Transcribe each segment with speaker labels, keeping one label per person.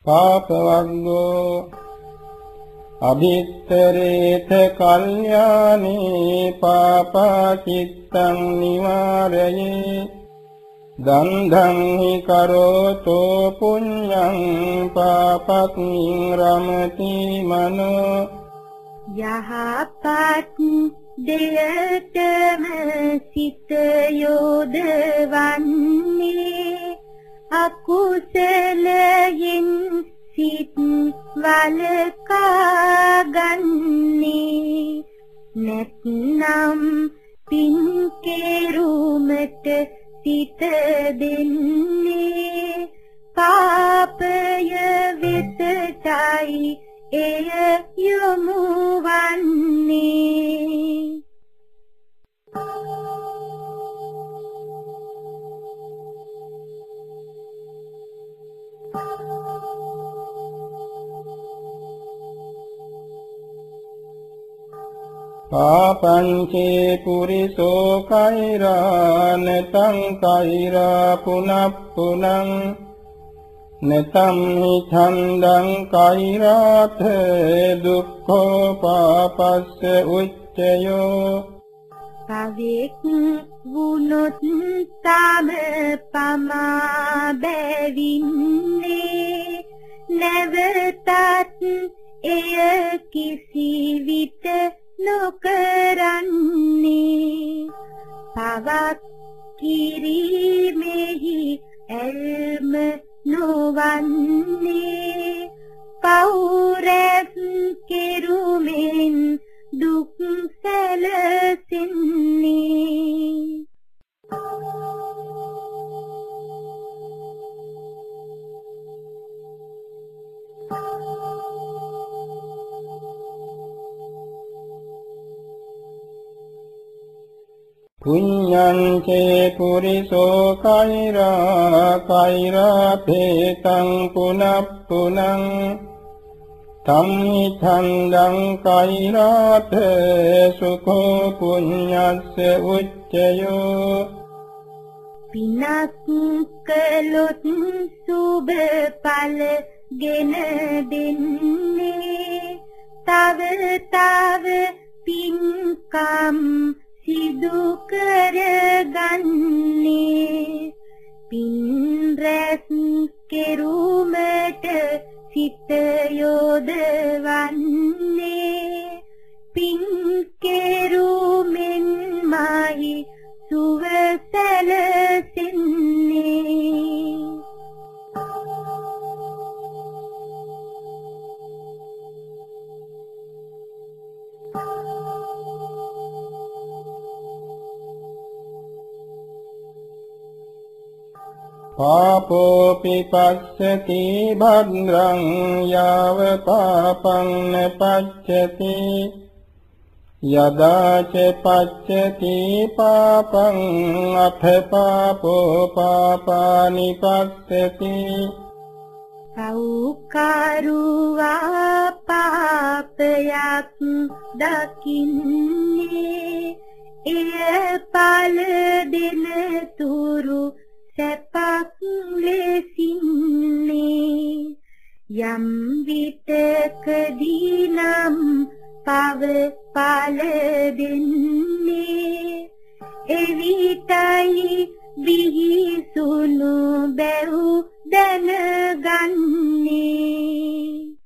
Speaker 1: පාපවග්ගෝ අභිත්තරේත කල්යානේ පාපචිත්තං නිවාරයේ දන්ධං හි කරෝතෝ පුඤ්ඤං පාපක්ඛින් රමති මනෝ
Speaker 2: යහපත් දෙයටම සිත යොදවන්නේ අකුසලයෙන් සිත් වලකා ගන්නේ නැත්නම් පින් කෙරුමට සිත දෙන්නේ පාපය වෙතයි එය යොමු වන්නේ පාපංචේ පුරිසෝ කෛරා නතං කෛරා පුනප්පුනං නතම් හි ඡන්දං කෛරාත දුක්ඛෝ පාපස්ස උච්චයෝ පවෙක් වුනොත් තම පමා බැවින්නේ නැවතත් එය කිසි විට නොකරන්නේ පවක් කිරීමෙහි ඇල්ම නොවන්නේ පෞරස් කෙරුමෙන් දුක් සැලසෙන්නේ
Speaker 1: පුඤ්ඤං චේ පුරිසෝ කෛරා කෛරා භේතං පුනප්පුනං තම්හි ඡන්දං කෛරාත සුඛෝ පුඤ්ඤස්ස උච්චයෝ
Speaker 2: පිනක් කළොත් සුබ ඵල ගෙන දෙන්නේ තව තව පින්කම් සිදු කරගන්නේ පින් රැස් කෙරුමට සිත යොදවන්නේ පින් කෙරුමෙන් මාහි සුව සැලසෙන්නේ
Speaker 1: පාපෝපි පස්සති භද්රං යාව පාපං නපච්චති යදා ච පච්චති පාපං අත පාපෝ පාපානි පස්සති
Speaker 2: සෞකරුවා පාපයක් දකින්නේ එය පල දෙන තුරු සැපක් ලෙසින්නේ යම් විටකදී නම් පව පල දෙන්නේ එවිටයි විහිසුණු බැව් දැනගන්නේ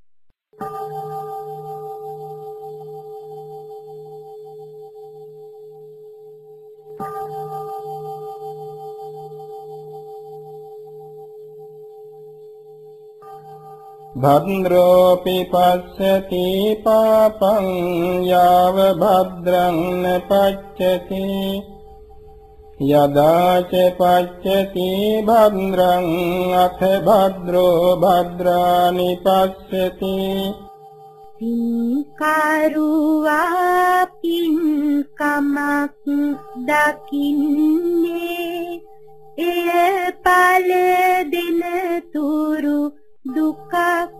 Speaker 1: භද්රෝපි පස්සති පාපං යාව භද්‍රං නපච්චති යදා ච පච්චති භද්රං අත භද්රෝ භද්‍රානි පස්සති
Speaker 2: පින්කරුවා පින්කමක් දකින්නේ එය පල දෙන තුරු දුකක්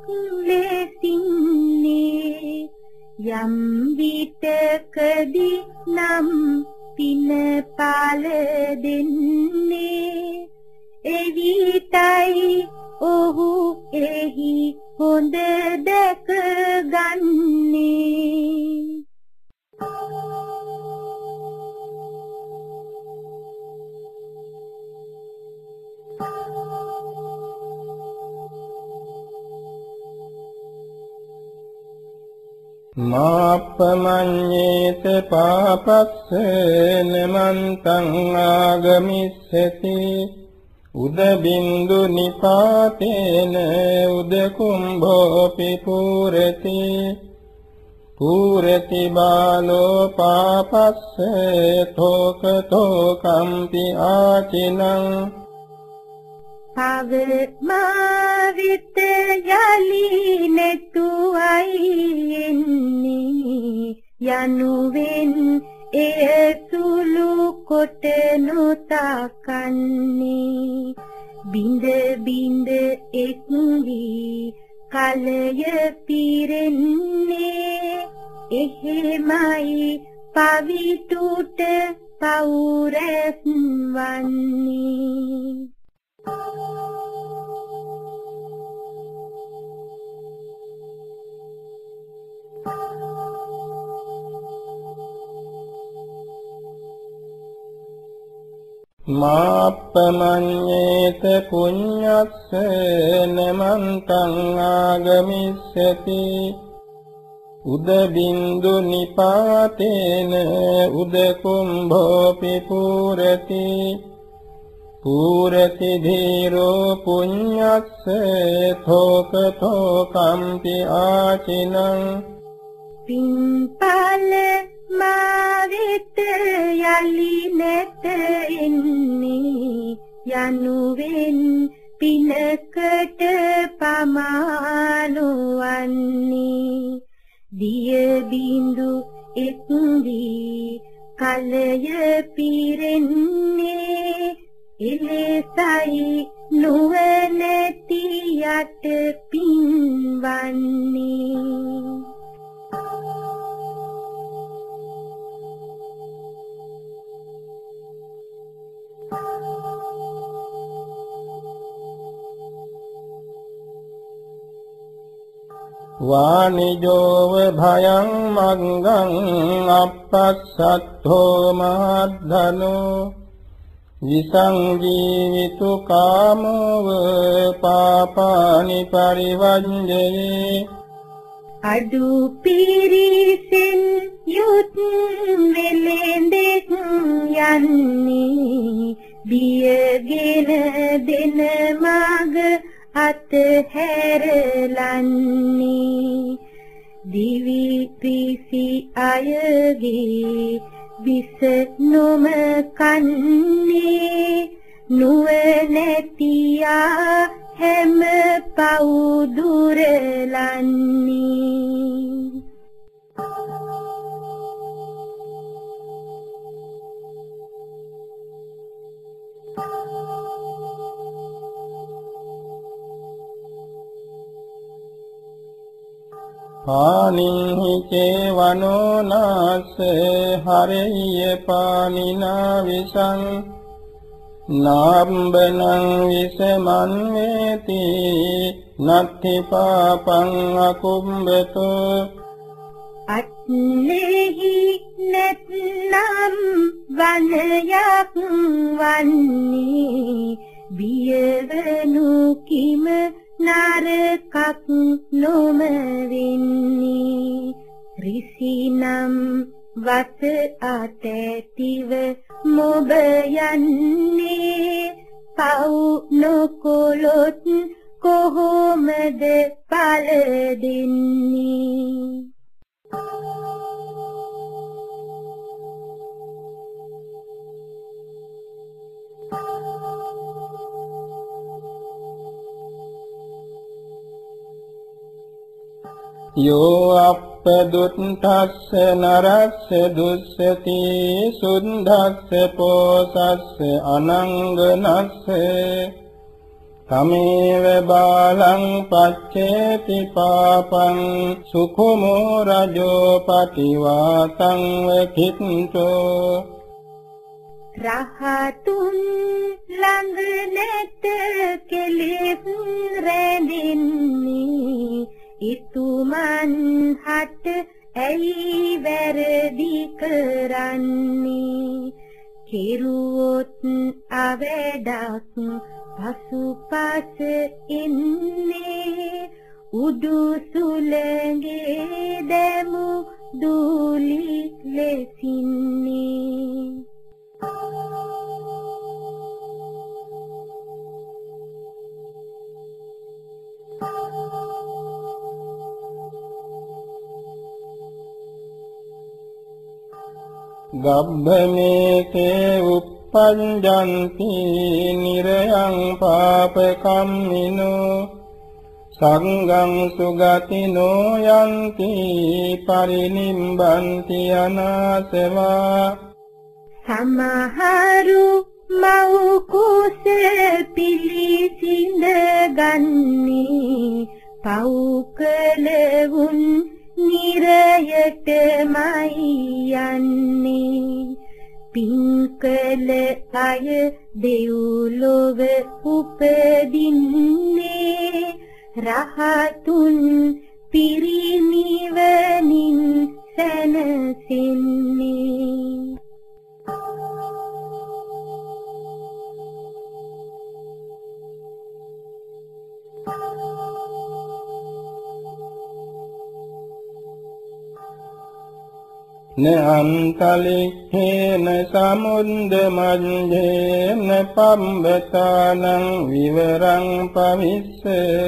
Speaker 2: ලෙසින්නේ යම් විටකදී නම් පින පල දෙන්නේ එවිටයි ඔහු එහි හොඳ දැක ගන්නේ
Speaker 1: මාප්පමඤ්ඤේත පාපස්ස නමන්තං ආගමිස්සති උද බින්දු නිපාතේන උද කුම්භෝපි පුරති පුරති බාලෝ පාපස්ස තෝක තෝකම්පි ආචිනං
Speaker 2: පව මාවිත යලි නෙතුයි එන්නේ යනුවෙන් එය සුළු කොට නොතකන්නේ බින්ද බින්ද එක්වි කලය පිරෙන්නේ එහෙමයි පවිතුට පවුරැස් වන්නේ
Speaker 1: මාප්පමඤ්ඤේත පුඤ්ඤස්ස නමන්තං ආගමිස්සති උද බින්දු නිපාතේන උද කුම්භෝපි පුරති පුරති ධීරෝ පුඤ්ඤස්ස තෝක තෝකම්පි ආචිනං
Speaker 2: පින්පල මාවිත යලි නැත එන්නේ යනුවෙන් පිනකට පමානුවන්නේ දිය බින්දු එක්වි කලය පිරෙන්නේ එලෙසයි නුවණැති යට පින්වන්නේ
Speaker 1: වානිජෝව භයං මග්ගං අපස්සත්තෝ මහද්ධනෝ විසංජීවිතු කාමෝව පාපානි පරිවංජයේ
Speaker 2: අඩු පිරිසෙන් යුත් වෙලෙන්දෙක් යන්නේ බියගෙන දෙන මග අතහැරලන්නේ දිවි පිසි අයගේ විස නොම කන්නේ නුවණැතියා හැම පව් දුරලන්නේ
Speaker 1: පානිහි චේවනෝ නාස හරෙය්‍ය පානිනා විසං නාම්බනං විසමන් වේති නත්ථි පාපං අකුම්බතෝ
Speaker 2: අත්නෙහි නැත්නම් වනයක් වන්නේ බියවනු කිම නරකක් නොම වෙන්නේ රිසිනම් වස අතැතිව මොබ යන්නේ පව් නොකොලොත් කොහොමද පල දෙන්නේ
Speaker 1: යෝ අප්පදුත්තස්ස නරස්ස දුස්සති සුද්ධස්ස පෝසස්ස අනංගනස්ස තමේව බාලං පච්චේති පාපං සුඛමෝ රජෝ පටිවාතං වකිත්තෝ
Speaker 2: රහතුන් ළඟ නැත කෙලෙස් රැඳින් ගොඩක් පසුපස එන්නේ උඩු සුළඟේ දැමු දූලි ලෙසින්නේ
Speaker 1: ගබ්බමේකේ uppajjanti nirayang papakම්මිනෝ සංඝං සුගතිනෝ යන්ති පරිනිම්බන්ති අනාසවා
Speaker 2: සමහරු මව් කුස පිළිසිඳ ගන්නේ පව් කළවුන් නිරයටමයි යන්නේ පින් කළ අය දෙව්ලොව උපදින්නේ රහතුන් පිරිනිවනින් සැනසෙන්නේ
Speaker 1: න අන්තලික්ඛේන සමුද්ද මජ්ජේන පම්බතානං විවරං පවිස්ස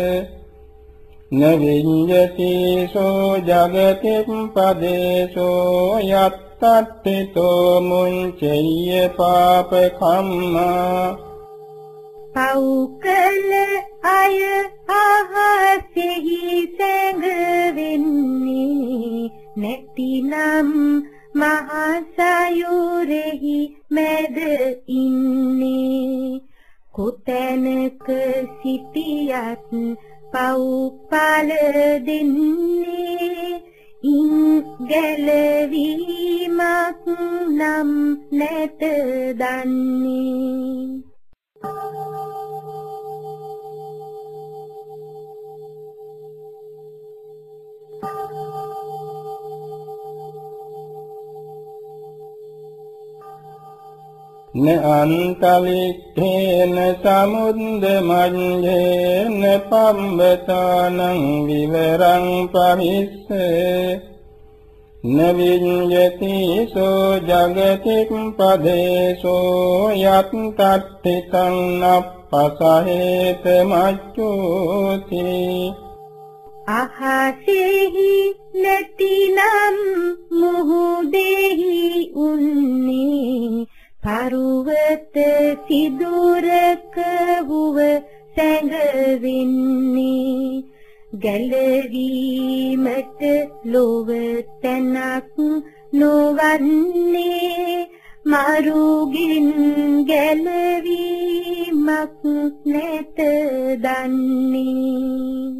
Speaker 1: න විඤ්ඤති සෝ ජගතිම් පදේසෝ යත්තට්ඨිතෝ මුංචේය පාපකම්මා
Speaker 2: පෞකල අය අහසෙහි සැඟවෙන්නේ නැතිනම් මහසයුරෙහි මැද ඉන්නේ කොතැනක සිටියත් පව්පල දෙන්නේ ඉන් ගැලවීමක් නම් නැත දන්නේ
Speaker 1: න අන්තලික්ඛේන සමුද්ද මජ්ජේන පම්බතානං විවරං පවිස්ස න විඤ්ඤති සෝ ජගතිම් පදේසෝ යත්තට්ඨිතං අප්පසහේත මච්චෝති
Speaker 2: අහසෙහි නැතිනම් මුහුදෙහි උන්නේ පරුවත සිදුරක වුව සැඟවෙන්නේ ගැලවීමට ලොව තැනක් නොවන්නේ මරුගින් ගැලවීමක් නැත දන්නේ